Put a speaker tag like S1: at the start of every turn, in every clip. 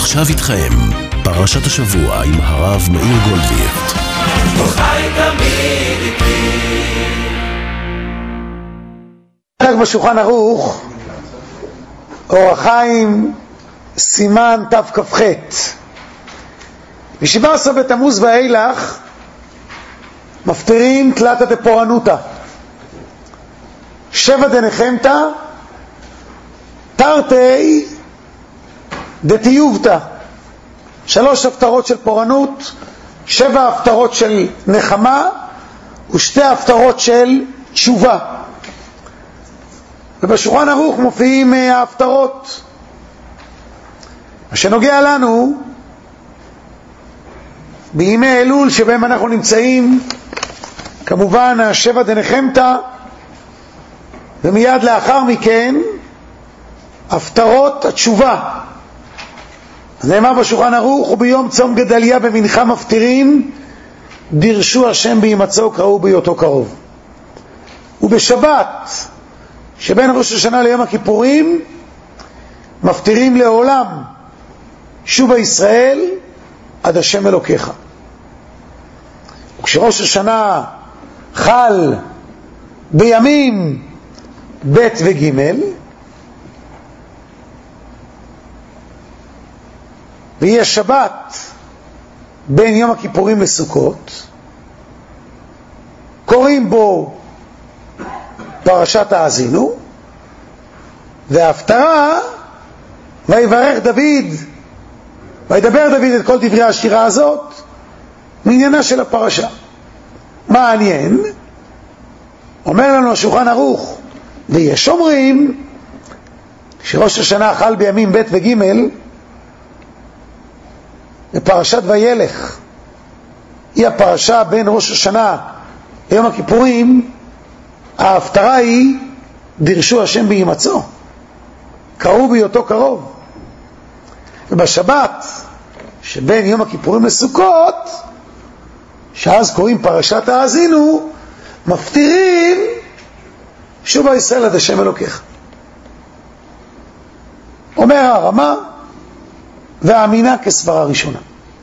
S1: ועכשיו איתכם, פרשת השבוע עם הרב מאיר גולדווירט.
S2: חי תמיד איתי.
S3: בשולחן ערוך, אור החיים, סימן תכ"ח. ב-17 בתמוז ואילך מפטרים תלתא דפורענותא, שבע דנחמתא, תרתי דתיובתא. 3 הפטרות של פורענות, 7 הפטרות של נחמה ו2 הפטרות של תשובה. ובשולחן ערוך מופיעים ההפטרות. מה שנוגע לנו בימי אלול שבהם אנחנו נמצאים, כמובן השבע דנחמתא, ומיד לאחר מכן הפטרות התשובה. נאמר בשולחן ערוך, וביום צום גדליה במנחה מפטירים, דירשו השם בהימצאו, קראו בהיותו קרוב. ובשבת שבין ראש השנה ליום הכיפורים מפטירים לעולם, שובה ישראל עד השם אלוקיך. וכשראש השנה חל בימים ב' וג', ויש שבת בין יום הכיפורים לסוכות, קוראים בו פרשת האזינו, וההפטרה, ויברך דוד, וידבר דוד את כל דברי השירה הזאת, מעניינה של הפרשה. מעניין, אומר לנו השולחן ערוך, ויש אומרים שראש השנה חל בימים ב' וג', בפרשת וילך, היא הפרשה בין ראש השנה ליום הכיפורים, ההפטרה היא דירשו השם בהימצאו, קראו בהיותו קרוב. ובשבת שבין יום הכיפורים לסוכות, שאז קוראים פרשת האזינו, מפטירים שובה ישראל עד השם אלוקיך. אומר הרמה והאמינה כסברה ראשונה,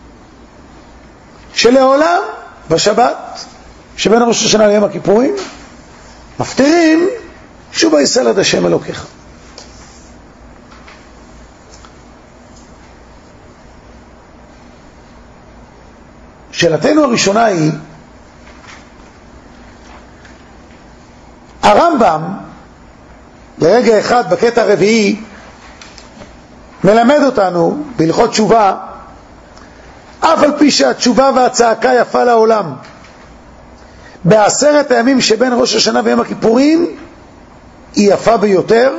S3: שלעולם בשבת שבין ראש השנה ליום הכיפורים מפטירים שובה ישראל עד השם אלוקיך. שאלתנו הראשונה היא, הרמב"ם לרגע אחד בקטע הרביעי מלמד אותנו בהלכות תשובה, אף על פי שהתשובה והצעקה יפה לעולם, ב10 הימים שבין ראש השנה ויום הכיפורים היא יפה ביותר,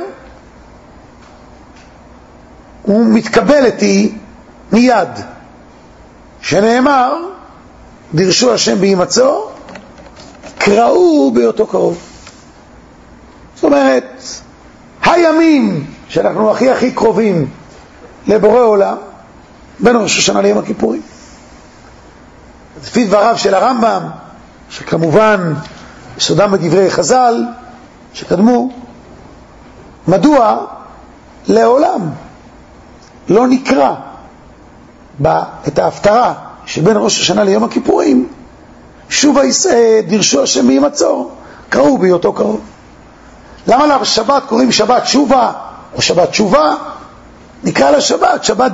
S3: ומתקבלת היא מיד, שנאמר דירשו השם בהימצאו, קראו בהיותו קרוב. זאת אומרת, הימים שאנחנו הכי קרובים לבורא עולם בין ראש השנה ליום הכיפורים, לפי דבריו של הרמב"ם, שכמובן יסודם בדברי חז"ל שקדמו, מדוע לעולם לא נקרא את ההפטרה שבין ראש השנה ליום הכיפורים שובה ישראל דירשו השם בהימצאו, קראו בהיותו קרוב? למה לשבת קוראים שבת שובה או שבת תשובה? נקרא לשבת שבת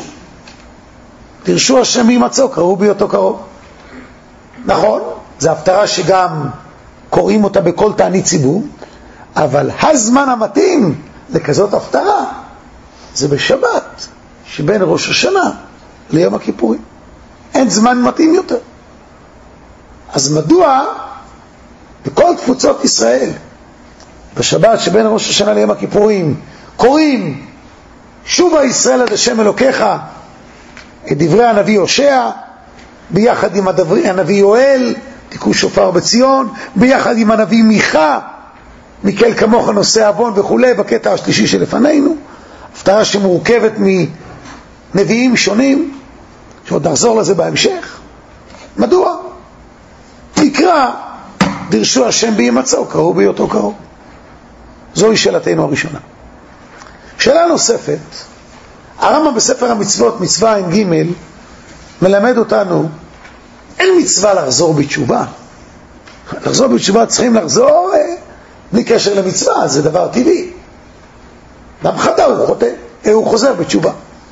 S3: דירשו השם בהימצאו, קראו בהיותו קרוב. נכון, זו הפטרה שגם קוראים אותה בכל תענית ציבור, אבל הזמן המתאים לכזאת הפטרה זה בשבת שבין ראש השנה ליום הכיפורים. אין זמן מתאים יותר. אז מדוע בכל תפוצות ישראל בשבת שבין ראש השנה ליום הכיפורים קוראים שובה ישראל עד השם אלוקיך את דברי הנביא הושע, ביחד עם הנביא יואל, תיקחו שופר בציון, ביחד עם הנביא מיכה, מקל כמוך נושא אבון וכו', בקטע השלישי שלפנינו, הפטרה שמורכבת מנביאים שונים, שעוד נחזור לזה בהמשך. מדוע? תקרא דירשו השם בהימצאו, קראו בהיותו קרוב. זוהי שאלתנו הראשונה. שאלה נוספת, הרמב"ם בספר המצוות, מצווה ג' מלמד אותנו, אין מצווה לחזור בתשובה. לחזור בתשובה צריכים לחזור בלי קשר למצווה, זה דבר טבעי. אדם חטא הוא חוזר בתשובה.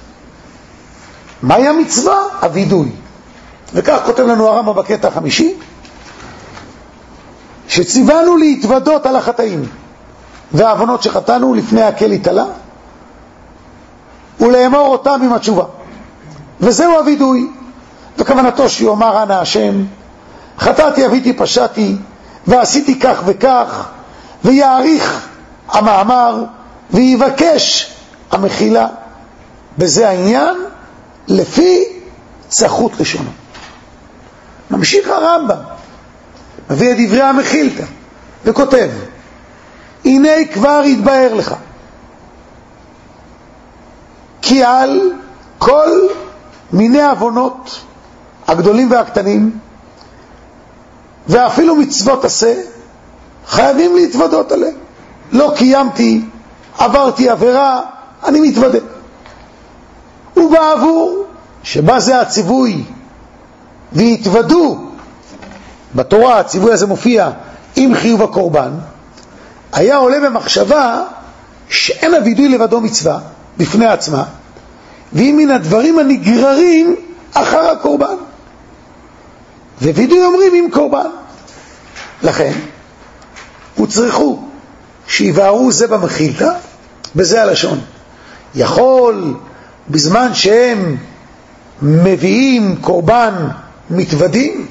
S3: מהי המצווה? הווידוי. וכך כותב לנו הרמב"ם בקטע החמישי, שציוונו להתוודות על החטאים והעוונות שחטאנו לפני הקל התעלה, ולאמור אותם עם התשובה. וזהו הווידוי. וכוונתו שיאמר אנא השם, חטאתי, עוויתי, פשעתי, ועשיתי כך וכך, ויעריך המאמר, ויבקש המחילה. בזה העניין, לפי צחות לשונו. ממשיך הרמב"ם, מביא את דברי המחילתא, וכותב, הנה כבר יתבהר לך, כי על כל מיני עוונות הגדולים והקטנים, ואפילו מצוות עשה, חייבים להתוודות עליהם. לא קיימתי, עברתי עבירה, אני מתוודה. ובעבור שבה זה הציווי, והתוודו, בתורה הציווי הזה מופיע עם חיוב הקורבן, היה עולה במחשבה שאין הווידוי לבדו מצווה בפני עצמה, והיא מן הדברים הנגררים אחר הקורבן. ווידוי אומרים עם קורבן. לכן, וצריכו שיבהרו זה במחילתא, בזה הלשון. יכול בזמן שהם מביאים קורבן מתוודים,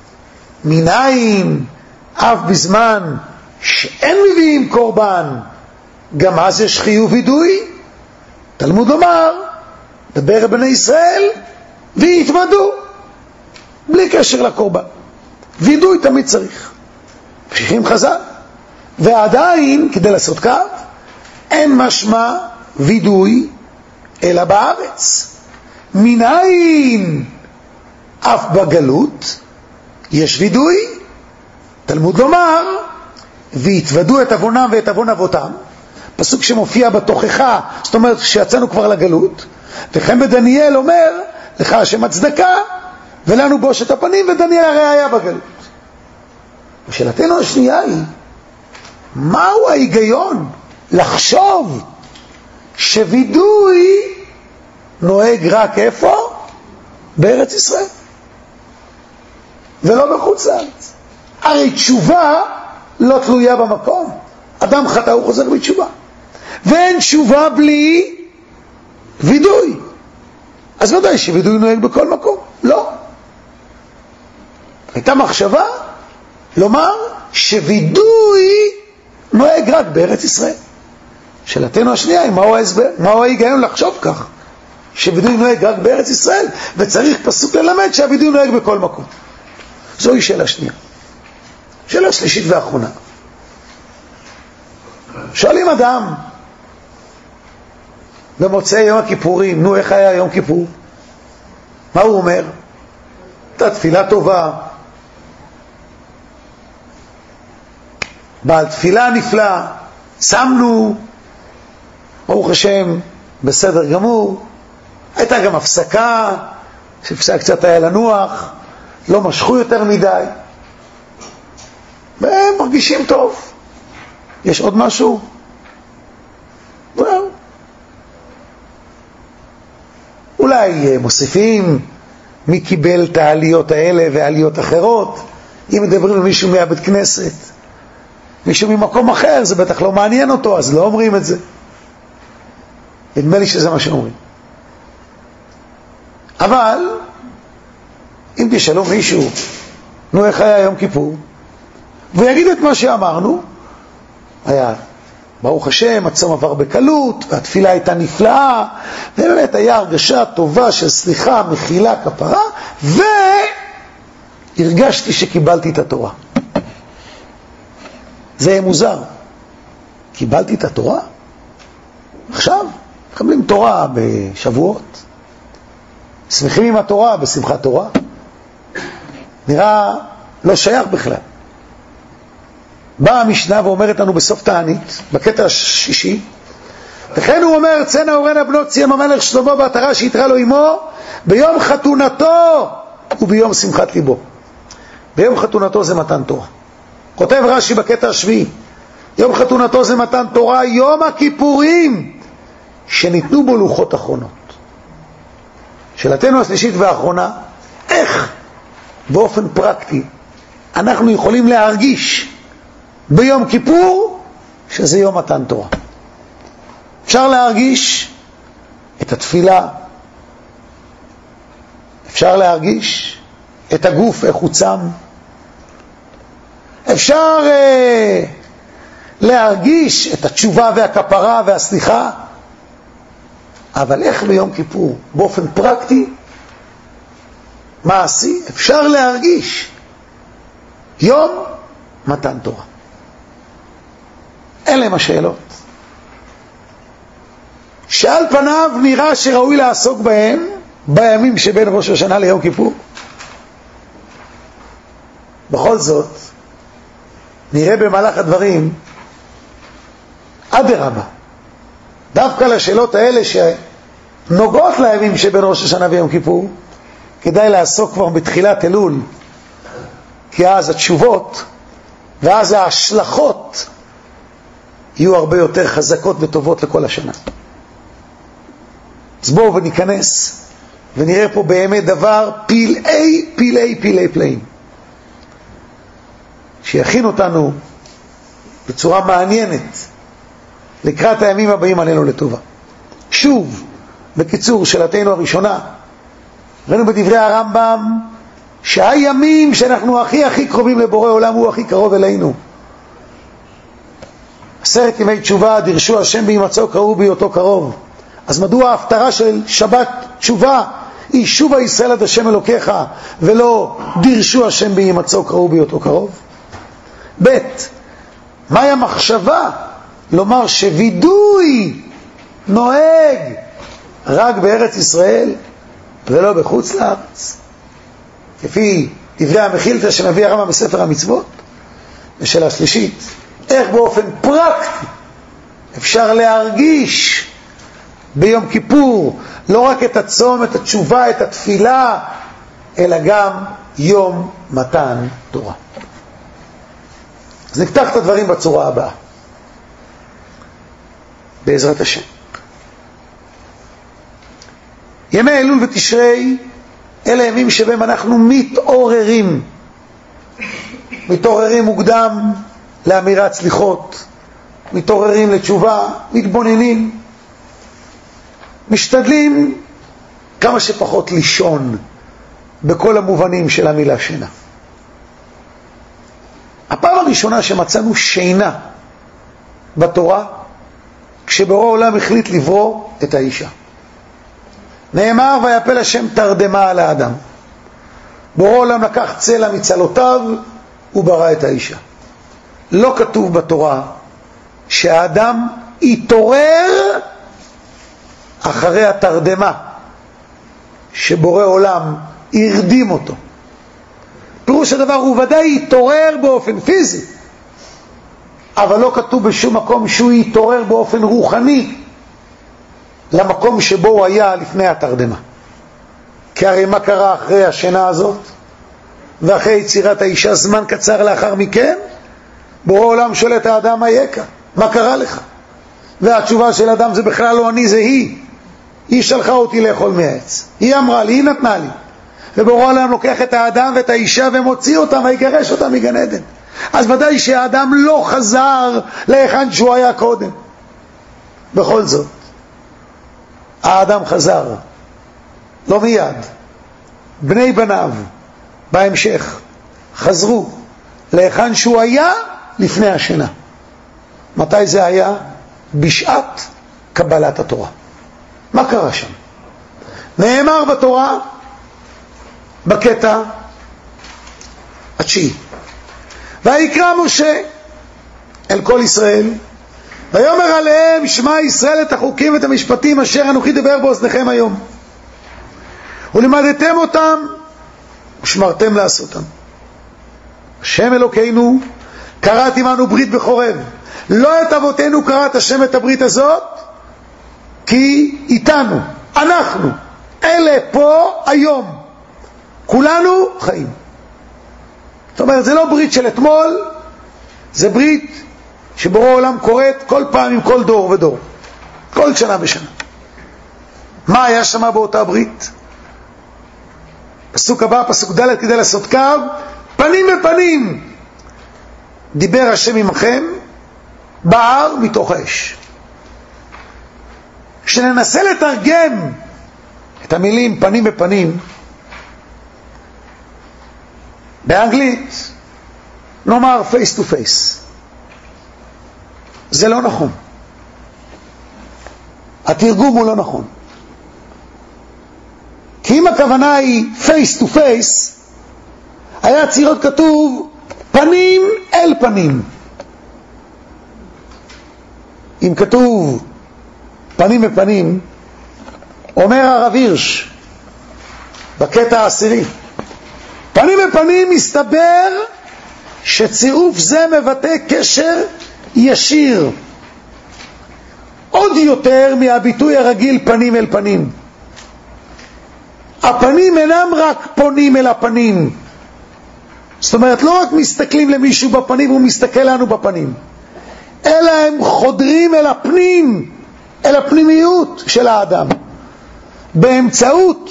S3: מנין אף בזמן שאין מביאים קורבן, גם אז יש חיוב וידוי. תלמוד לומר, דבר בני ישראל ויתוודו, בלי קשר לקורבן. וידוי תמיד צריך. ממשיכים חז"ל, ועדיין כדי לעשות כך אין משמע וידוי אלא בארץ. מנין אף בגלות יש וידוי. תלמוד לומר, ויתוודו את עוונם ואת עוון אבותם, פסוק שמופיע בתוכחה, זאת אומרת שיצאנו כבר לגלות. וכן בדניאל אומר, לך השם הצדקה ולנו בושת הפנים, ודניאל הרי היה בגלות. ושאלתנו השנייה היא, מהו ההיגיון לחשוב שווידוי נוהג רק איפה? בארץ ישראל ולא בחוץ לארץ. הרי תשובה לא תלויה במקום. אדם חטא הוא חוזר בתשובה, ואין תשובה בלי וידוי. אז ודאי שווידוי נוהג בכל מקום? לא. הייתה מחשבה לומר שווידוי נוהג רק בארץ ישראל. שאלתנו השנייה היא, מהו ההיגיון לחשוב כך שווידוי נוהג רק בארץ ישראל, וצריך פסוק ללמד שהווידוי נוהג בכל מקום? זוהי שאלה שנייה. שאלה שלישית ואחרונה, שואלים אדם במוצאי יום הכיפורים, נו איך היה יום כיפור? מה הוא אומר? הייתה תפילה טובה, בעל תפילה נפלא, שמנו, ברוך השם, בסדר גמור. הייתה גם הפסקה, שאפשר קצת היה לנוח, לא משכו יותר מדי, והם מרגישים טוב. יש עוד משהו? זהו. אולי מוסיפים מי קיבל את העליות האלה ועליות אחרות. אם מדברים למישהו מהבית כנסת, מישהו ממקום אחר, זה בטח לא מעניין אותו, אז לא אומרים את זה. נדמה לי שזה מה שאומרים. אבל אם תשאלו מישהו, נו איך היה יום כיפור, ויגיד את מה שאמרנו, היה ברוך השם, הצום עבר בקלות, והתפילה הייתה נפלאה, ובאמת היה הרגשה טובה של סליחה, מחילה, כפרה, והרגשתי שקיבלתי את התורה. זה יהיה מוזר. קיבלתי את התורה? עכשיו, מקבלים תורה בשבועות, שמחים עם התורה בשמחת תורה. נראה לא שייך בכלל. באה המשנה ואומרת לנו בסוף תענית, בקטע השישי, לכן הוא אומר, צאנה אורנה בנות ציון המלך שלמה בעטרה שיתרה לו עמו ביום חתונתו וביום שמחת ליבו. ביום חתונתו זה מתן תורה. כותב רש"י בקטע השביעי, יום חתונתו זה מתן תורה, יום הכיפורים שניתנו בו לוחות אחרונות. שאלתנו השלישית והאחרונה, איך באופן פרקטי אנחנו יכולים להרגיש ביום כיפור שזה יום מתן תורה? אפשר להרגיש את התפילה, אפשר להרגיש את הגוף איך הוא צם, אפשר להרגיש את התשובה והכפרה והסליחה, אבל איך ביום כיפור באופן פרקטי מעשי אפשר להרגיש יום מתן תורה? אלה הם השאלות שעל פניו נראה שראוי לעסוק בהם בימים שבין ראש השנה ליום כיפור. בכל זאת נראה במהלך הדברים אדרבה, דווקא לשאלות האלה שנוגעות לימים שבין ראש השנה ויום כיפור כדאי לעסוק כבר בתחילת אלול, כי אז התשובות ואז ההשלכות יהיו הרבה יותר חזקות וטובות לכל השנה. אז בואו וניכנס ונראה פה באמת דבר פלאי פלאים שיכין אותנו בצורה מעניינת לקראת הימים הבאים עלינו לטובה. שוב, בקיצור, שאלתנו הראשונה, ראינו בדברי הרמב"ם שהימים שאנחנו הכי קרובים לבורא עולם הוא הכי קרוב אלינו. 10 ימי תשובה דרשו השם בהימצאו קראו בהיותו קרוב. אז מדוע ההפטרה של שבת תשובה היא שובה ישראל עד השם אלוקיך ולא דרשו השם בהימצאו קראו בהיותו קרוב? ב' מהי המחשבה לומר שווידוי נוהג רק בארץ ישראל ולא בחוץ לארץ, כפי דברי המחילתא שמביא הרמב"ם בספר המצוות? ושאלה שלישית, איך באופן פרקטי אפשר להרגיש ביום כיפור לא רק את הצום, את התשובה, את התפילה, אלא גם יום מתן תורה? אז נפתח את הדברים בצורה הבאה, בעזרת השם. ימי אלול ותשרי אלה ימים שבהם אנחנו מתעוררים מוקדם לאמירת סליחות, מתעוררים לתשובה, מתבוננים, משתדלים כמה שפחות לישון בכל המובנים של המילה שינה. הפעם הראשונה שמצאנו שינה בתורה כשבורא עולם החליט לברוא את האישה. נאמר ויפל השם תרדמה על האדם. בורא עולם לקח צלע מצלותיו וברא את האישה. לא כתוב בתורה שהאדם יתעורר אחרי התרדמה שבורא עולם ירדים אותו. פירוש הדבר הוא ודאי יתעורר באופן פיזי, אבל לא כתוב בשום מקום שהוא יתעורר באופן רוחני למקום שבו הוא היה לפני התרדמה. כי הרי מה קרה אחרי השינה הזאת ואחרי יצירת האישה זמן קצר לאחר מכן? בורא עולם שואל את האדם מה יקרה, מה קרה לך? והתשובה של אדם זה בכלל לא אני, זה היא שלחה אותי לאכול מהעץ, היא אמרה לי, היא נתנה לי. ובורא עולם לוקח את האדם ואת האישה ומוציא אותם ויגרש אותם מגן עדן. אז ודאי שהאדם לא חזר להיכן שהוא היה קודם. בכל זאת האדם חזר, לא מיד, בני בניו בהמשך חזרו להיכן שהוא היה לפני השינה. מתי זה היה? בשעת קבלת התורה. מה קרה שם? נאמר בתורה בקטע התשיעי, ויקרא משה אל כל ישראל ויאמר עליהם שמע ישראל את החוקים ואת המשפטים אשר אנוכי דבר באוזניכם היום, ולמדתם אותם ושמרתם לעשותם. השם אלוקינו כרת עמנו ברית בחורב, לא את אבותינו כרת השם את הברית הזאת כי איתנו, אנחנו, אלה פה היום, כולנו חיים. זאת אומרת, זה לא ברית של אתמול, זה ברית שבורא העולם קוראת כל פעם עם כל דור ודור, כל שנה ושנה. מה היה שמה באותה ברית? פסוק הבא, פסוק ד', כדי לעשות קו, פנים בפנים דיבר השם עמכם בהר מתוך האש. כשננסה לתרגם את המילים פנים בפנים באנגלית, נאמר face to face, זה לא נכון. התרגום הוא לא נכון. כי אם הכוונה היא face to face, היה צריך להיות כתוב פנים אל פנים. אם כתוב פנים בפנים, אומר הרב הירש בקטע העשירי, פנים בפנים מסתבר שצירוף זה מבטא קשר ישיר עוד יותר מהביטוי הרגיל פנים אל פנים. הפנים אינם רק פונים אל הפנים, זאת אומרת לא רק מסתכלים למישהו בפנים והוא מסתכל לנו בפנים, אלא הם חודרים אל הפנים, אל הפנימיות של האדם. באמצעות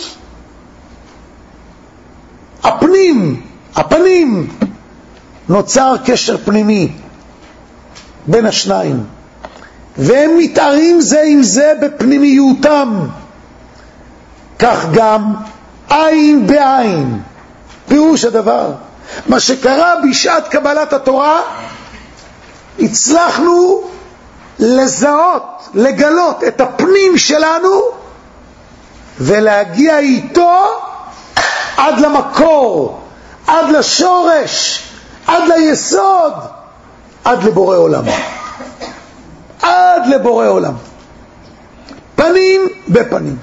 S3: הפנים נוצר קשר פנימי בין השניים, והם מתארים זה עם זה בפנימיותם. כך גם עין בעין. פירוש הדבר, מה שקרה בשעת קבלת התורה, הצלחנו לזהות, לגלות את הפנים שלנו ולהגיע איתו עד למקור, עד לשורש, עד ליסוד, עד לבורא עולם. עד לבורא עולם. פנים בפנים.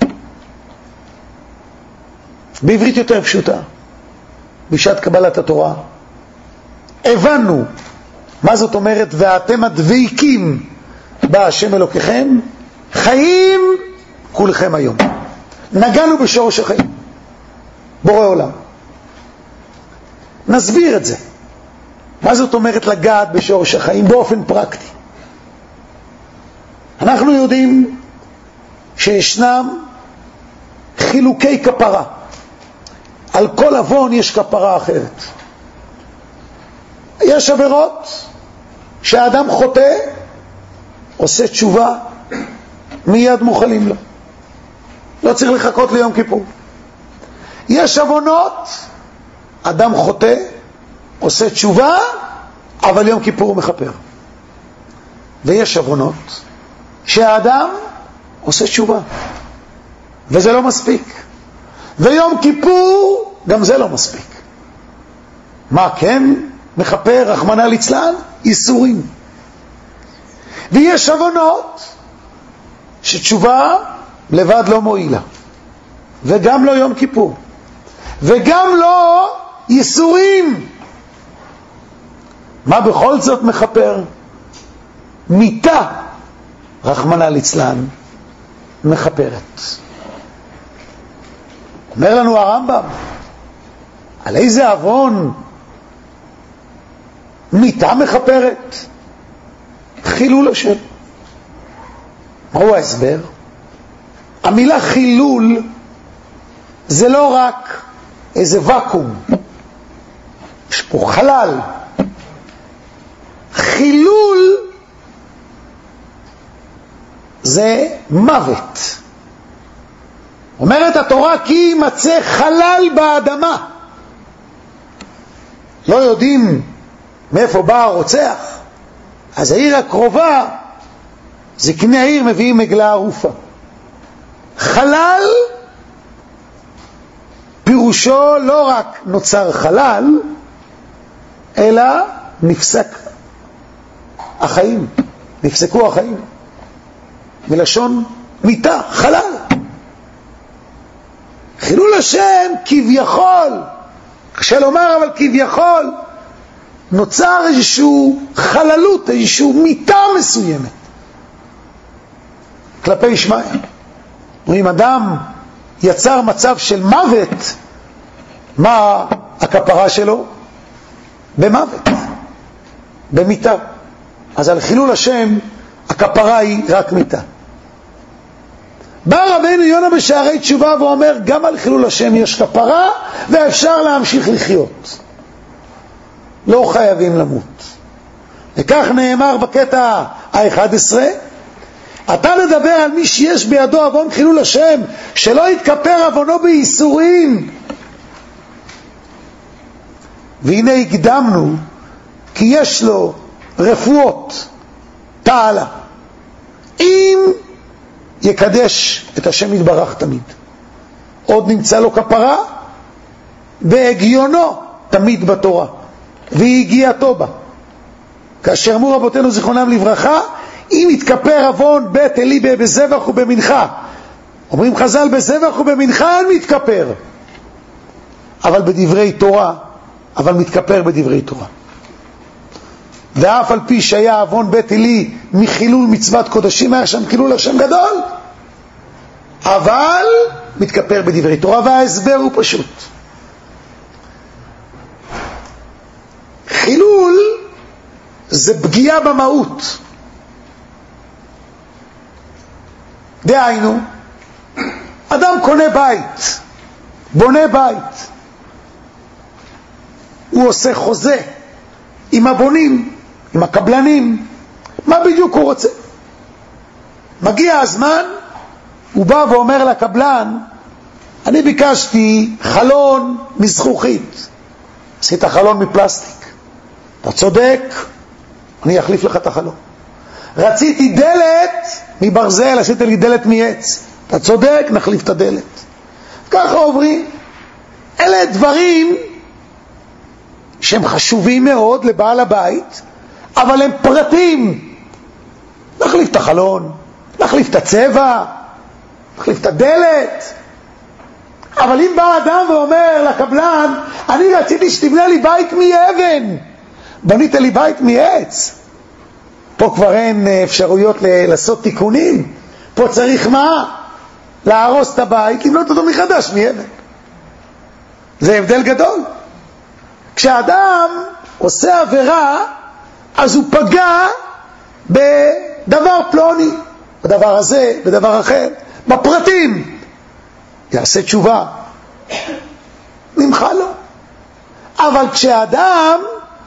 S3: בעברית יותר פשוטה, בשעת קבלת התורה הבנו מה זאת אומרת ואתם הדבקים בהשם אלוקיכם, חיים כולכם היום. נגענו בשורש החיים, בורא עולם. נסביר את זה. מה זאת אומרת לגעת בשורש החיים באופן פרקטי? אנחנו יודעים שישנם חילוקי כפרה. על כל עוון יש כפרה אחרת. יש עבירות שהאדם חוטא, עושה תשובה, מיד מוכלים לו. לא צריך לחכות ליום כיפור. יש עוונות, אדם חוטא, עושה תשובה, אבל יום כיפור הוא מכפר. ויש עוונות שהאדם עושה תשובה, וזה לא מספיק. ויום כיפור גם זה לא מספיק. מה כן מכפר? רחמנא ליצלן, איסורים. ויש עוונות שתשובה לבד לא מועילה, וגם לא יום כיפור, וגם לא איסורים. מה בכל זאת מכפר? מיתה, רחמנא ליצלן, מכפרת. אומר לנו הרמב"ם, על איזה עוון מיתה מכפרת? חילול השם. מהו ההסבר? המילה חילול זה לא רק איזה וקום, יש פה חלל. חילול זה מוות. אומרת התורה כי יימצא חלל באדמה. לא יודעים מאיפה בא הרוצח, אז העיר הקרובה, זקני העיר מביאים מגלה ערופה. חלל פירושו לא רק נוצר חלל, אלא נפסק החיים, נפסקו החיים, מלשון מיתה, חלל. חילול השם כביכול, קשה לומר אבל כביכול, נוצר איזשהו חללות, איזשהו מיתה מסוימת. כלפי ישמעאל. אם אדם יצר מצב של מוות, מה הכפרה שלו? במוות, במיתה. אז על חילול השם הכפרה היא רק מיתה. בא רבנו יונה בשערי תשובה ואומר, גם על חילול השם יש כפרה ואפשר להמשיך לחיות, לא חייבים למות. וכך נאמר בקטע ה-11, אתה מדבר על מי שיש בידו עוון חילול השם, שלא יתכפר עוונו בייסורים. והנה הקדמנו, כי יש לו רפואות תעלה, אם יקדש את השם יתברך תמיד. עוד נמצא לו כפרה בהגיונו תמיד בתורה, והגיעתו בה. כאשר אמרו רבותינו זיכרונם לברכה, אם יתכפר עוון בית אלי בזבח ובמנחה, אומרים חז"ל בזבח ובמנחה אין מתכפר, אבל בדברי תורה, אבל מתכפר בדברי תורה. ואף על פי שהיה עוון בית אלי מחילול מצוות קודשים, היה שם חילול השם גדול, אבל מתכפר בדברי תורה. וההסבר הוא פשוט, חילול זה פגיעה במהות. דהיינו, אדם קונה בית, בונה בית, הוא עושה חוזה עם הבונים, עם הקבלנים, מה בדיוק הוא רוצה. מגיע הזמן, הוא בא ואומר לקבלן, אני ביקשתי חלון מזכוכית, עשית חלון מפלסטיק, אתה צודק, אני אחליף לך את החלון. רציתי דלת מברזל, עשית לי דלת מעץ, אתה צודק, נחליף את הדלת. ככה עוברים. אלה דברים שהם חשובים מאוד לבעל הבית, אבל הם פרטים. נחליף את החלון, נחליף את הצבע, נחליף את הדלת. אבל אם בא אדם ואומר לקבלן, אני רציתי שתבנה לי בית מאבן, בנית לי בית מעץ, פה כבר אין אפשרויות לעשות תיקונים. פה צריך מה? להרוס את הבית, לבנות אותו מחדש מאבן. זה הבדל גדול. כשאדם עושה עבירה, אז הוא פגע בדבר פלוני, בדבר הזה, בדבר אחר, בפרטים. יעשה תשובה, נמחה לו. אבל כשאדם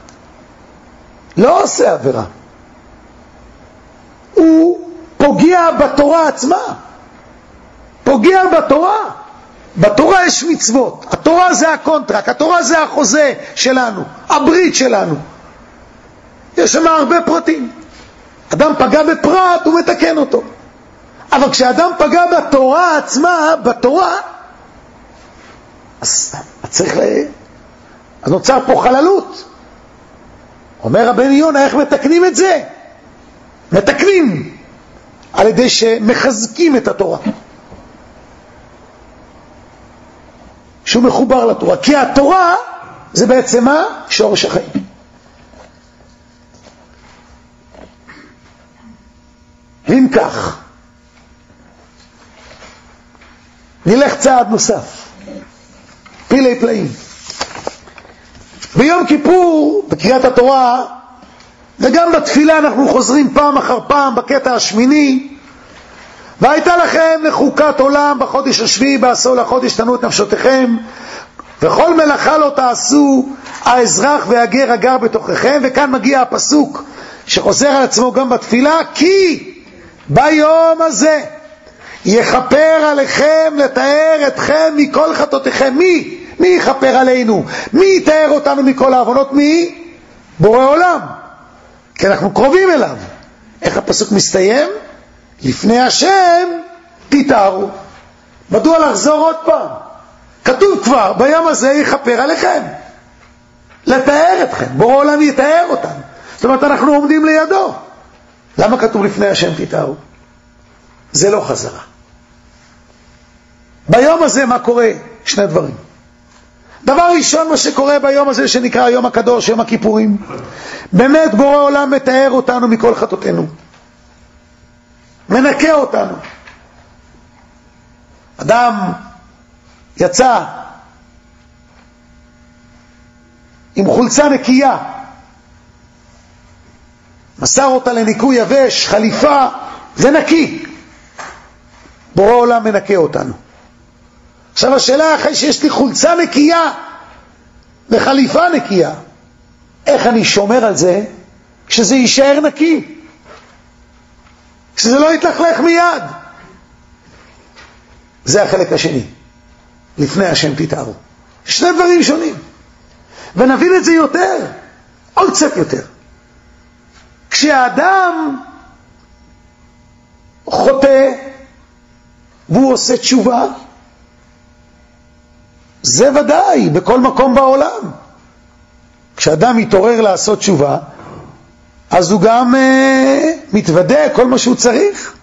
S3: לא עושה עבירה, הוא פוגע בתורה עצמה, פוגע בתורה. בתורה יש מצוות, התורה זה הקונטרקט, התורה זה החוזה שלנו, הברית שלנו, יש שם הרבה פרטים. אדם פגע בפרט, הוא מתקן אותו. אבל כשאדם פגע בתורה עצמה, בתורה, אז צריך אז נוצר פה חללות. אומר רבנו יונה, איך מתקנים את זה? מתקנים על ידי שמחזקים את התורה, שהוא מחובר לתורה, כי התורה זה בעצם מה? שורש החיים. ואם כך, נלך צעד נוסף, פילי פלאים. ביום כיפור, בקריאת התורה, וגם בתפילה אנחנו חוזרים פעם אחר פעם בקטע השמיני, והייתה לכם לחוקת עולם בחודש השביעי בעשור לחודש תנו את נפשותיכם, וכל מלאכה לא תעשו האזרח והגר הגר בתוככם. וכאן מגיע הפסוק שחוזר על עצמו גם בתפילה, כי ביום הזה יכפר עליכם לתאר אתכם מכל חטאותיכם. מי יכפר עלינו? מי יתאר אותנו מכל העוונות? מי? בורא עולם, כי אנחנו קרובים אליו. איך הפסוק מסתיים? לפני השם תתארו. מדוע לחזור עוד פעם? כתוב כבר, ביום הזה יכפר עליכם, לתאר אתכם, בורא עולם יתאר אותנו. זאת אומרת, אנחנו עומדים לידו. למה כתוב לפני השם תתארו? זה לא חזרה. ביום הזה מה קורה? שני דברים. דבר ראשון, מה שקורה ביום הזה שנקרא יום הקדוש, יום הכיפורים, באמת בורא עולם מתאר אותנו מכל חטאותינו. מנקה אותנו. אדם יצא עם חולצה נקייה, מסר אותה לניקוי יבש, חליפה, זה נקי. בורא עולם מנקה אותנו. עכשיו השאלה, אחרי שיש לי חולצה נקייה וחליפה נקייה, איך אני שומר על זה שזה יישאר נקי, שזה לא יתלכלך מיד? זה החלק השני, לפני השם תתארו. שני דברים שונים, ונבין את זה יותר, עוד קצת יותר. כשהאדם חוטא והוא עושה תשובה, זה ודאי בכל מקום בעולם. כשאדם מתעורר לעשות תשובה, אז הוא גם מתוודא כל מה שהוא צריך.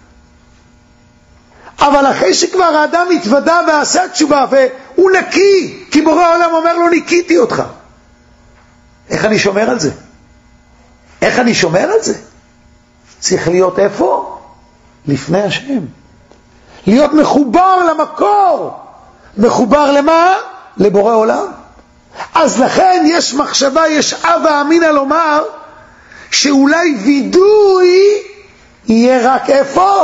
S3: אבל אחרי שכבר האדם מתוודא ועשה תשובה והוא נקי, כי בורא העולם אומר לו ניקיתי אותך, איך אני שומר על זה? איך אני שומר על זה? צריך להיות איפה? לפני השם. להיות מחובר למקור. מחובר למה? לבורא עולם. אז לכן יש מחשבה, יש אבא אמינא לומר שאולי וידוי יהיה רק איפה?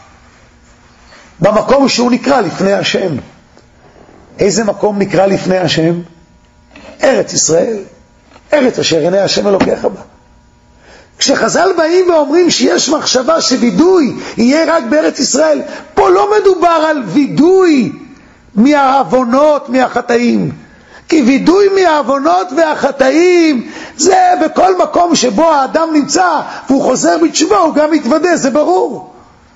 S3: במקום שהוא נקרא לפני השם. איזה מקום נקרא לפני השם? ארץ ישראל, ארץ אשר עיני השם אלוקיך בה. כשחז"ל באים ואומרים שיש מחשבה שווידוי יהיה רק בארץ ישראל, פה לא מדובר על וידוי מהעוונות, מהחטאים. כי וידוי מהעוונות והחטאים זה בכל מקום שבו האדם נמצא והוא חוזר בתשובה, הוא גם מתוודה, זה ברור.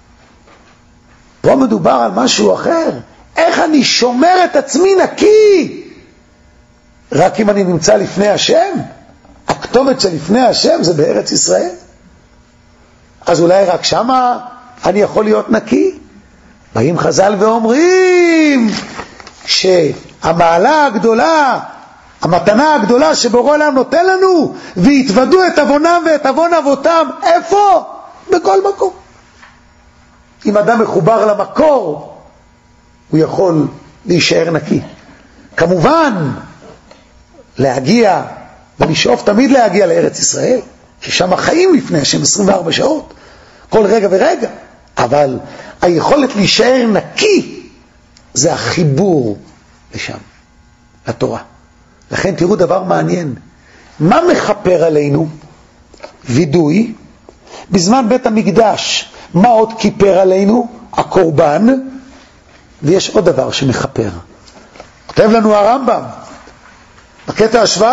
S3: פה מדובר על משהו אחר. איך אני שומר את עצמי נקי? רק אם אני נמצא לפני השם? הכתובת של לפני השם זה בארץ ישראל. אז אולי רק שמה אני יכול להיות נקי? באים חז"ל ואומרים שהמעלה הגדולה, המתנה הגדולה שבורא עולם נותן לנו, והתוודו את עוונם ואת עוון אבותם, איפה? בכל מקום. אם אדם מחובר למקור, הוא יכול להישאר נקי. כמובן, להגיע ולשאוף תמיד להגיע לארץ ישראל, ששם החיים לפני השם 24 שעות, כל רגע ורגע. אבל היכולת להישאר נקי, זה החיבור לשם, לתורה. לכן תראו דבר מעניין. מה מחפר עלינו? וידוי. בזמן בית המקדש, מה עוד כיפר עלינו? הקורבן. ויש עוד דבר שמחפר. כותב לנו הרמב"ם, בקטע ה-17.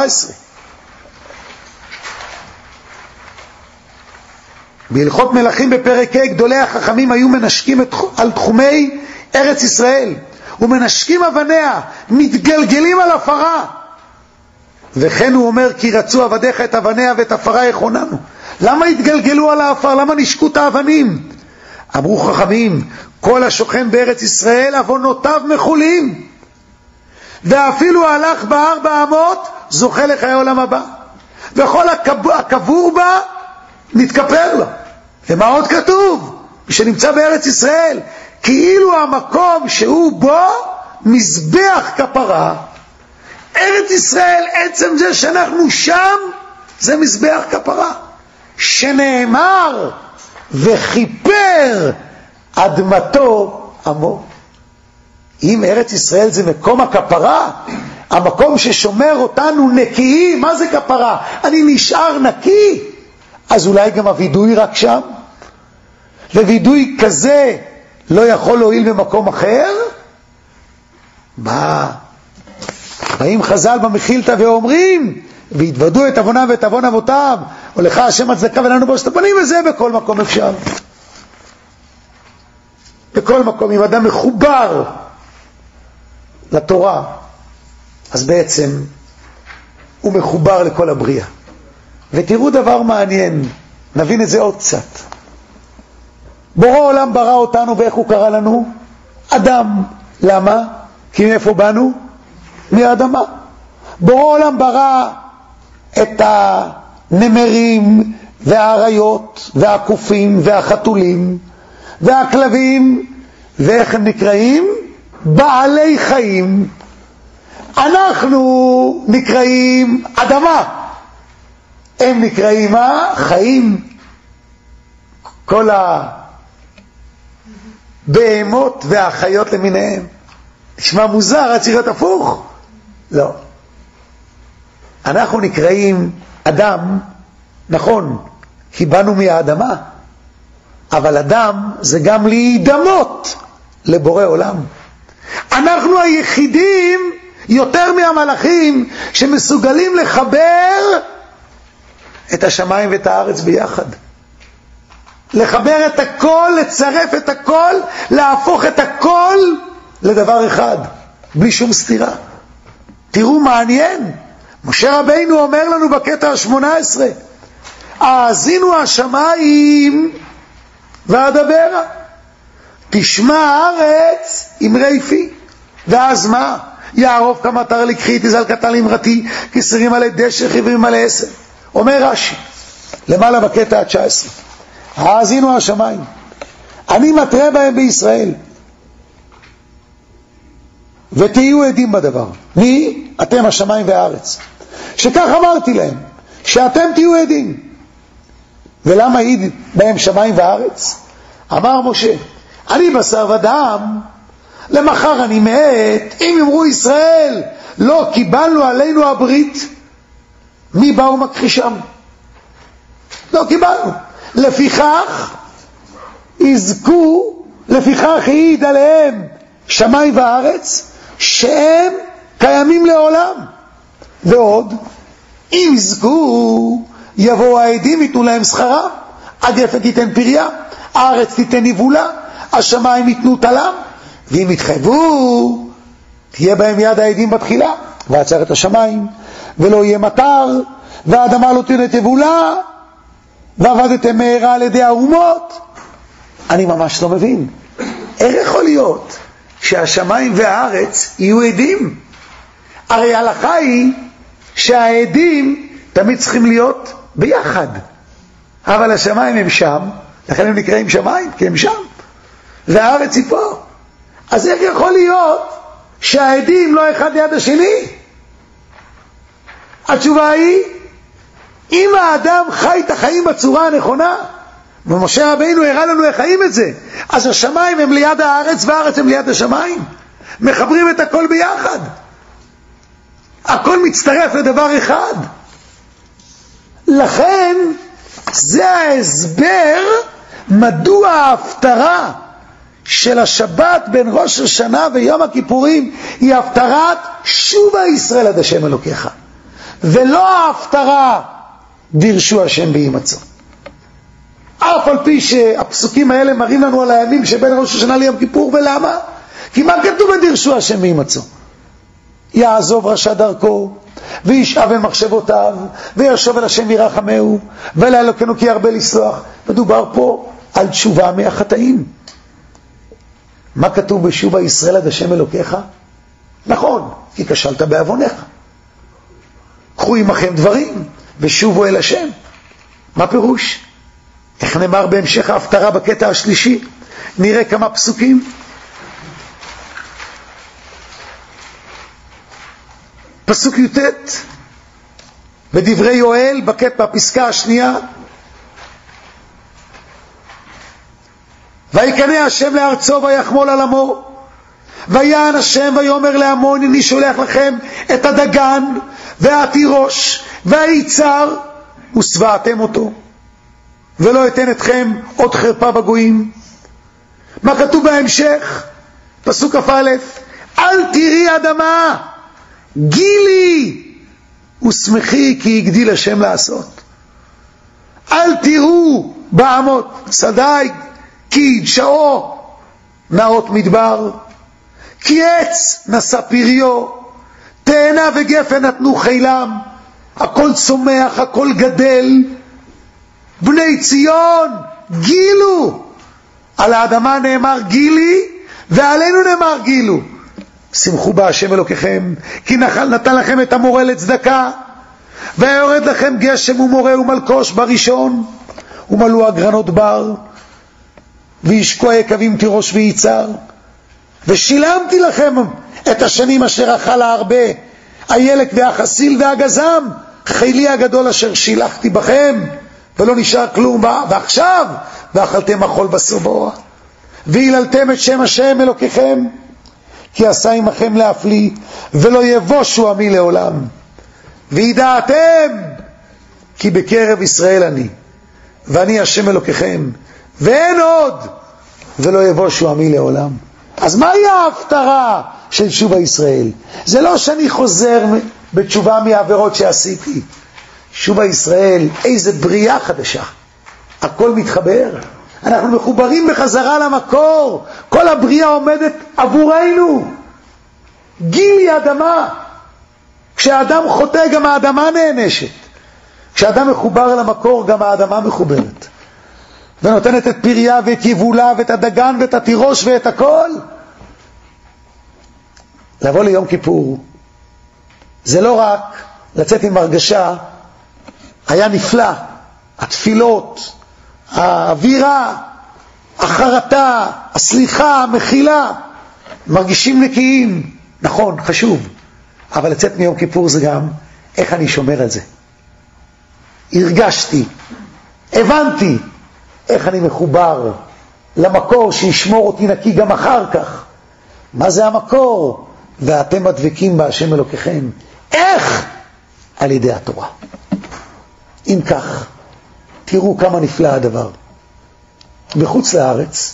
S3: בהלכות מלכים בפרק ה' גדולי החכמים היו מנשקים על תחומי ארץ ישראל, ומנשקים אבניה, מתגלגלים על עפרה. וכן הוא אומר, כי רצו עבדיך את אבניה ואת עפרה יכוננו. למה התגלגלו על העפר? למה נשקו את האבנים? אמרו חכמים, כל השוכן בארץ ישראל עוונותיו מחולים, ואפילו הלך ב4 אמות זוכה לחיי עולם הבא, וכל הקבור בה נתכפר לו. ומה עוד כתוב? שנמצא בארץ ישראל, כאילו המקום שהוא בו מזבח כפרה. ארץ ישראל, עצם זה שאנחנו שם, זה מזבח כפרה, שנאמר וכיפר אדמתו עמו. אם ארץ ישראל זה מקום הכפרה, המקום ששומר אותנו נקיים, מה זה כפרה? אני נשאר נקי. אז אולי גם הוידוי רק שם? ווידוי כזה לא יכול להועיל במקום אחר? מה? באים חז"ל במחילתא ואומרים, והתוודו את עוונם ואת עוון אבותיו, ולך השם הצדקה ולנו בושת הפנים, וזה בכל מקום אפשר. בכל מקום, אם אדם מחובר לתורה, אז בעצם הוא מחובר לכל הבריאה. ותראו דבר מעניין, נבין את זה עוד קצת. בורא עולם ברא אותנו, ואיך הוא קרא לנו? אדם. למה? כי מאיפה באנו? מהאדמה. בורא עולם ברא את הנמרים והאריות והקופים והחתולים, והכלבים, ואיך הם נקראים? בעלי חיים. אנחנו נקראים אדמה, הם נקראים מה? חיים. כל הבהמות והחיות למיניהם. נשמע מוזר, היה צריך להיות הפוך? לא. אנחנו נקראים אדם, נכון, כי באנו מהאדמה, אבל אדם זה גם להידמות לבורא עולם. אנחנו היחידים יותר מהמלאכים שמסוגלים לחבר את השמיים ואת הארץ ביחד. לחבר את הכל, לצרף את הכל, להפוך את הכל לדבר אחד, בלי שום סתירה. תראו מעניין, משה רבינו אומר לנו בקטע ה-18, האזינו השמיים ואדברה, תשמע הארץ אמרי פי. ואז מה? יערוב כמטר לקחי, תזל קטן למרתי, כסרים מלא דשא, חיברים מלא עשר. אומר רש"י, למעלה בקטע ה-19, האזינו השמיים, אני מטרה בהם בישראל, ותהיו עדים בדבר. מי? אתם השמיים והארץ. שכך אמרתי להם, שאתם תהיו עדים. ולמה עיד בהם שמיים וארץ? אמר משה, אני בשר ודם, למחר אני מת. אם אמרו ישראל, לא קיבלנו עלינו הברית, מי באו מכחישם? לא קיבלנו. לפיכך יזכו, לפיכך העיד עליהם שמיים וארץ, שהם קיימים לעולם. ועוד, אם יזכו, יבואו העדים, ייתנו להם שכרה, הגפן תיתן פריה, הארץ תיתן ניבולה, השמיים ייתנו תלם, ואם יתחייבו, תהיה בהם יד העדים בתחילה, ועצר את השמיים, ולא יהיה מטר, והאדמה לא תהיה תבולה, ועבדתם מהרה על ידי האומות. אני ממש לא מבין, איך יכול להיות שהשמיים והארץ יהיו עדים? הרי ההלכה היא שהעדים תמיד צריכים להיות ביחד, אבל השמיים הם שם, לכן הם נקראים שמיים, כי הם שם, והארץ היא פה. אז איך יכול להיות שהעדים לא אחד ליד השני? התשובה היא, אם האדם חי את החיים בצורה הנכונה, ומשה רבינו הראה לנו איך חיים את זה, אז השמיים הם ליד הארץ והארץ הם ליד השמיים, מחברים את הכל ביחד, הכל מצטרף לדבר אחד. לכן זה ההסבר מדוע ההפטרה של השבת בין ראש השנה ויום הכיפורים היא הפטרת שובה ישראל עד השם אלוקיך, ולא ההפטרה דרשו השם בהימצאו. אף על פי שהפסוקים האלה מראים לנו על הימים שבין ראש השנה ליום כיפור. ולמה? כי מה כתוב בדרשו השם בהימצאו? יעזוב רשע דרכו וישאב אל מחשבותיו וישוב אל השם ירחמהו ולאלוקינו כי ירבה לסלוח. מדובר פה על תשובה מהחטאים. מה כתוב בשובה ישראל עד השם אלוקיך? נכון, כי כשלת בעוונך. קחו עמכם דברים ושובו אל השם. מה פירוש? איך נאמר בהמשך ההפטרה בקטע השלישי? נראה כמה פסוקים. פסוק י"ט בדברי יואל בפסקה השנייה, ויקנא השם לארצו ויחמול על עמו, ויען השם ויאמר לעמו, הנני שולח לכם את הדגן והתירוש והיצר, ושבעתם אותו, ולא אתן אתכם עוד חרפה בגויים. מה כתוב בהמשך? פסוק כ"א, אל תראי אדמה גילי ושמחי כי הגדיל השם לעשות. אל תראו בעמות שדי כי דשאו נאות מדבר, כי עץ נשא פריו, תאנה וגפן נתנו חילם, הכל צומח, הכל גדל. בני ציון גילו, על האדמה נאמר גילי ועלינו נאמר גילו. שמחו בה השם אלוקיכם כי נתן לכם את המורה לצדקה, ויורד לכם גשם ומורה ומלקוש בראשון, ומלאו הגרנות בר, וישקוע יקבים תירוש וייצר, ושילמתי לכם את השנים אשר אכל הרבה, הילק והחסיל והגזם, חילי הגדול אשר שילחתי בכם, ולא נשאר כלום. ועכשיו, ואכלתם מחול בסובוע, והיללתם את שם השם אלוקיכם, כי עשה עמכם להפליא, ולא יבושו עמי לעולם. וידעתם כי בקרב ישראל אני, ואני השם אלוקיכם, ואין עוד, ולא יבושו עמי לעולם. אז מהי ההפטרה של תשובה ישראל? זה לא שאני חוזר בתשובה מהעבירות שעשיתי. תשובה ישראל, איזה בריאה חדשה. הכל מתחבר. אנחנו מחוברים בחזרה למקור. כל הבריאה עומדת עבורנו. גילי אדמה. כשהאדם חוטא גם האדמה נענשת. כשהאדם מחובר למקור גם האדמה מחוברת. ונותנת את פריה ואת יבולה ואת הדגן ואת התירוש ואת הכל. לבוא ליום כיפור זה לא רק לצאת עם הרגשה, היה נפלא, התפילות, האווירה, החרטה, הסליחה, המחילה, מרגישים נקיים, נכון, חשוב, אבל לצאת מיום כיפור זה גם איך אני שומר על זה. הרגשתי, הבנתי איך אני מחובר למקור שישמור אותי נקי גם אחר כך. מה זה המקור? ואתם מדבקים בהשם אלוקיכם. איך? על ידי התורה. אם כך, תראו כמה נפלא הדבר. בחוץ לארץ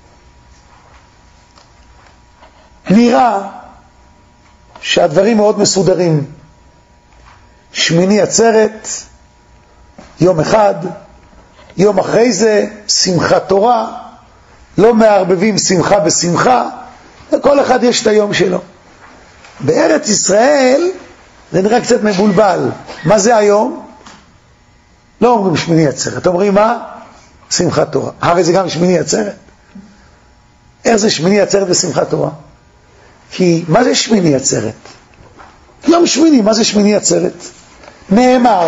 S3: נראה שהדברים מאוד מסודרים. שמיני עצרת, יום אחד, יום אחרי זה שמחת תורה, לא מערבבים שמחה בשמחה, לכל אחד יש את היום שלו. בארץ ישראל זה נראה קצת מבולבל. מה זה היום? לא אומרים שמיני עצרת, אומרים מה? שמחת תורה. הרי זה גם שמיני עצרת. איך זה שמיני עצרת ושמחת תורה? כי מה זה שמיני עצרת? יום שמיני, מה זה שמיני עצרת? נאמר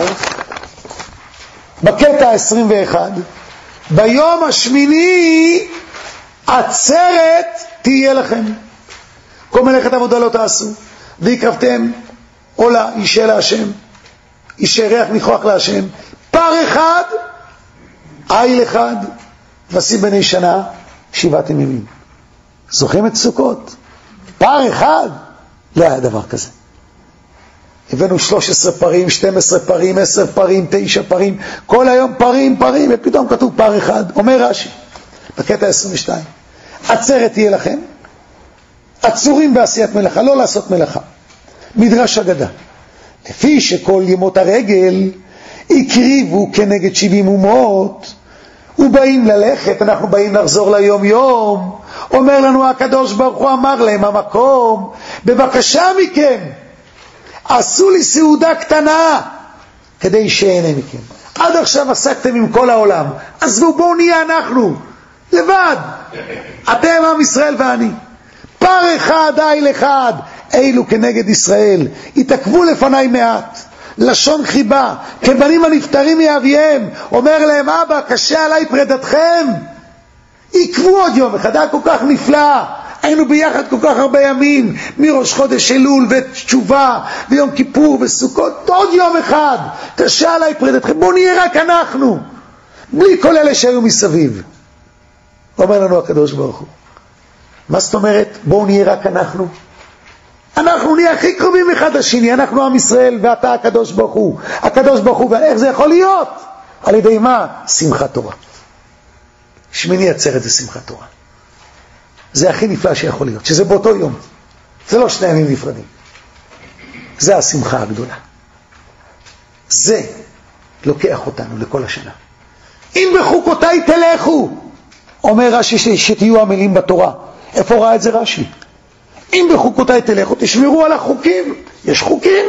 S3: בקטע 21, ביום השמיני עצרת תהיה לכם, כל מלאכת עבודה לא תעשו, ויקרבתם עולה אישה להשם, אישה ריח ניחוח להשם, פר אחד, איל אחד, כבשים בני שנה, 7 ימים. זוכרים את סוכות? פר אחד, לא היה דבר כזה. הבאנו 13 פרים, 12 פרים, 10 פרים, 9 פרים, כל היום פרים, ופתאום כתוב פר אחד. אומר רש"י, בקטע 22, עצרת תהיה לכם, עצורים בעשיית מלאכה, לא לעשות מלאכה. מדרש אגדה, לפי שכל ימות הרגל הקריבו כנגד 70 אומות, ובאים ללכת, אנחנו באים לחזור ליום יום, אומר לנו הקדוש ברוך הוא, אמר להם המקום, בבקשה מכם, עשו לי סעודה קטנה כדי שאהנה מכם. עד עכשיו עסקתם עם כל העולם, עזבו, בואו נהיה אנחנו לבד, אתם עם ישראל ואני. פר אחד, איל אחד, אילו כנגד ישראל, התעכבו לפניי מעט, לשון חיבה, כבנים הנפטרים מאביהם. אומר להם, אבא, קשה עליי פרדתכם, עקבו עוד יום אחד, היה כל כך נפלא, היינו ביחד כל כך הרבה ימים, מראש חודש אלול ותשובה ויום כיפור וסוכות, עוד יום אחד, קשה עליי פרדתכם, בואו נהיה רק אנחנו, בלי כל אלה שהיו מסביב. אומר לנו הקדוש ברוך הוא, מה זאת אומרת בואו נהיה רק אנחנו? אנחנו נהיה הכי קרובים אחד לשני, אנחנו עם ישראל ואתה הקדוש ברוך הוא. הקדוש ברוך הוא, ואיך זה יכול להיות? על ידי מה? שמחת תורה. שמיני עצרת זה שמחת תורה. זה הכי נפלא שיכול להיות, שזה באותו יום. זה לא 2 ימים נפרדים. זה השמחה הגדולה. זה לוקח אותנו לכל השנה. אם בחוקותיי תלכו, אומר רש"י שתהיו עמלים בתורה. איפה ראה את זה רש"י? אם בחוקותיי תלכו, תשמרו על החוקים. יש חוקים.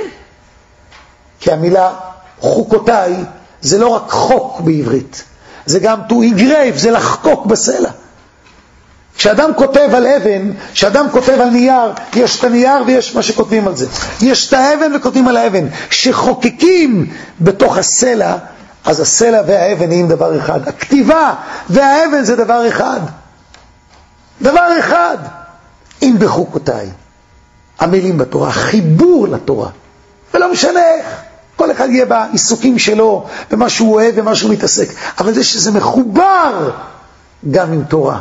S3: כי המילה חוקותיי זה לא רק חוק בעברית, זה גם to engrave, זה לחקוק בסלע. כשאדם כותב על אבן, כשאדם כותב על נייר, יש את הנייר ויש מה שכותבים על זה. יש את האבן וכותבים על האבן. שחוקקים בתוך הסלע, אז הסלע והאבן נהיים דבר אחד. הכתיבה והאבן זה דבר אחד. דבר אחד. אם בחוקותיי, המילים בתורה, חיבור לתורה. ולא משנה איך. כל אחד יהיה בעיסוקים שלו, במה שהוא אוהב ומה שהוא מתעסק. אבל זה שזה מחובר גם עם תורה.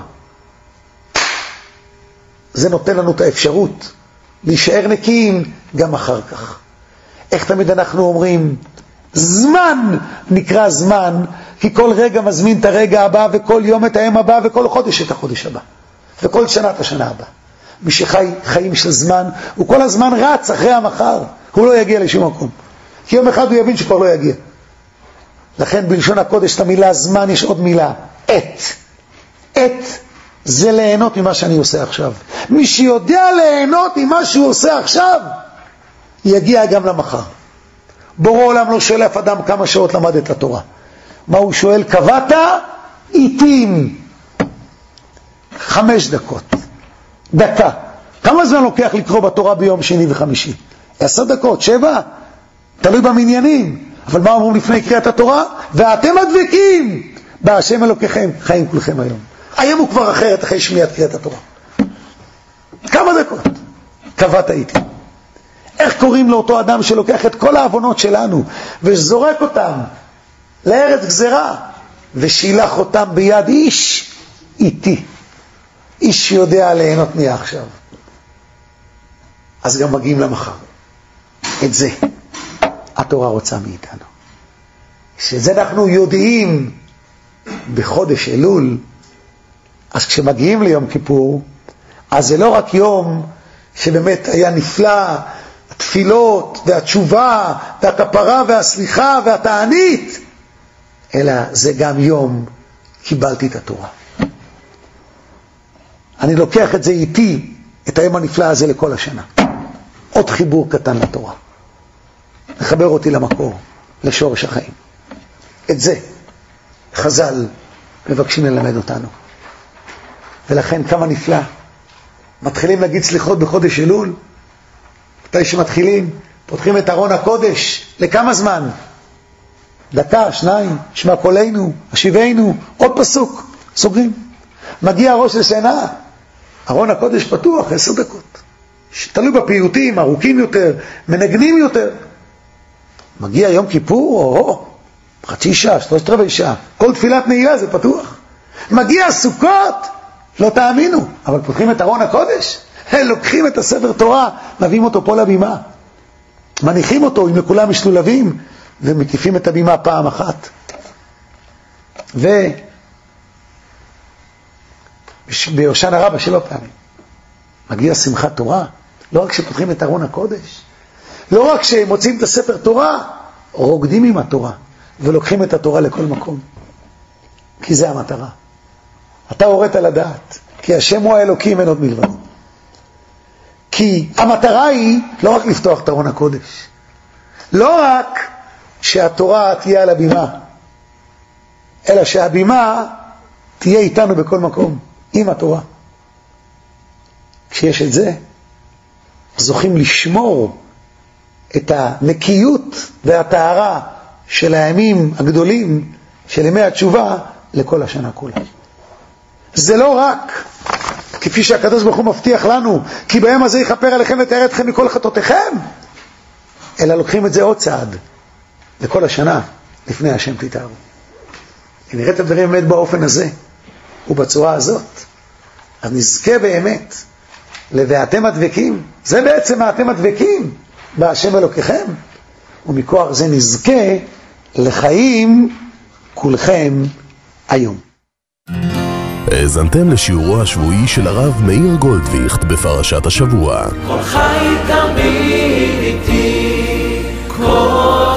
S3: זה נותן לנו את האפשרות להישאר נקיים גם אחר כך. איך תמיד אנחנו אומרים, זמן נקרא זמן, כי כל רגע מזמין את הרגע הבא, וכל יום את היום הבא, וכל חודש את החודש הבא, וכל שנה את השנה הבאה. מי שחי חיים של זמן, הוא כל הזמן רץ אחרי המחר, הוא לא יגיע לשום מקום. כי יום אחד הוא יבין שכבר לא יגיע. לכן בלשון הקודש את המילה זמן יש עוד מילה, עת. עת זה ליהנות ממה שאני עושה עכשיו. מי שיודע ליהנות ממה שהוא עושה עכשיו, יגיע גם למחר. בורא עולם לא שואל אף אדם כמה שעות למד את התורה. מה הוא שואל? קבעת? עיתים. 5 דקות. דקה. כמה זמן לוקח לקרוא בתורה ביום שני וחמישי? 10 דקות, 7? תלוי במניינים. אבל מה אומרים לפני קריאת התורה? ואתם הדבקים בהשם אלוקיכם, חיים כולכם היום. היום הוא כבר אחרת אחרי שמיעת קריאת התורה. כמה דקות? קבעת עיתים. איך קוראים לאותו אדם שלוקח את כל העוונות שלנו וזורק אותם לארץ גזרה ושילח אותם ביד איש איתי, איש שיודע ליהנות מעכשיו? אז גם מגיעים למחר. את זה התורה רוצה מאיתנו, שזה אנחנו יודעים בחודש אלול. אז כשמגיעים ליום כיפור, אז זה לא רק יום שבאמת היה נפלא, התפילות והתשובה והכפרה והסליחה והתענית, אלא זה גם יום קיבלתי את התורה. אני לוקח את זה איתי, את היום הנפלא הזה לכל השנה. עוד חיבור קטן לתורה. לחבר אותי למקור, לשורש החיים. את זה חז"ל מבקשים ללמד אותנו. ולכן כמה נפלא. מתחילים להגיד סליחות בחודש אלול. מתי שמתחילים, פותחים את ארון הקודש. לכמה זמן? דקה, 2, שמע קולנו, השיבנו, עוד פסוק, סוגרים. מגיע ראש השנה, ארון הקודש פתוח 10 דקות. תלוי בפיוטים, ארוכים יותר, מנגנים יותר. מגיע יום כיפור, חצי שעה, 3/4 שעה, כל תפילת נעילה זה פתוח. מגיע סוכות, לא תאמינו, אבל פותחים את ארון הקודש, לוקחים את הספר תורה, מביאים אותו פה לבימה, מניחים אותו עם לכולם משלולבים, ומקיפים את הבימה פעם אחת. וביושנה רבה 7 פעמים. מגיע שמחת תורה, לא רק שפותחים את ארון הקודש, לא רק שמוצאים את הספר תורה, רוקדים עם התורה, ולוקחים את התורה לכל מקום. כי זה המטרה. אתה הורית לדעת, כי השם הוא האלוקים, אין עוד מלבד. כי המטרה היא לא רק לפתוח את ארון הקודש, לא רק שהתורה תהיה על הבימה, אלא שהבימה תהיה איתנו בכל מקום, עם התורה. כשיש את זה, זוכים לשמור את הנקיות והטהרה של הימים הגדולים, של ימי התשובה, לכל השנה כולה. זה לא רק, כפי שהקדוש ברוך הוא מבטיח לנו, כי ביום הזה יכפר עליכם ותאר אתכם מכל חטאותיכם, אלא לוקחים את זה עוד צעד, לכל השנה, לפני השם תתארו. אם נראה את הדברים באמת באופן הזה, ובצורה הזאת, אז נזכה באמת, ל"ואתם הדבקים", זה בעצם "ואתם הדבקים", בהשם אלוקיכם, ומכוח זה נזכה לחיים כולכם היום.
S1: האזנתם לשיעורו השבועי של הרב מאיר גולדוויכט בפרשת השבוע.
S2: כל חי תמיד איתי, כל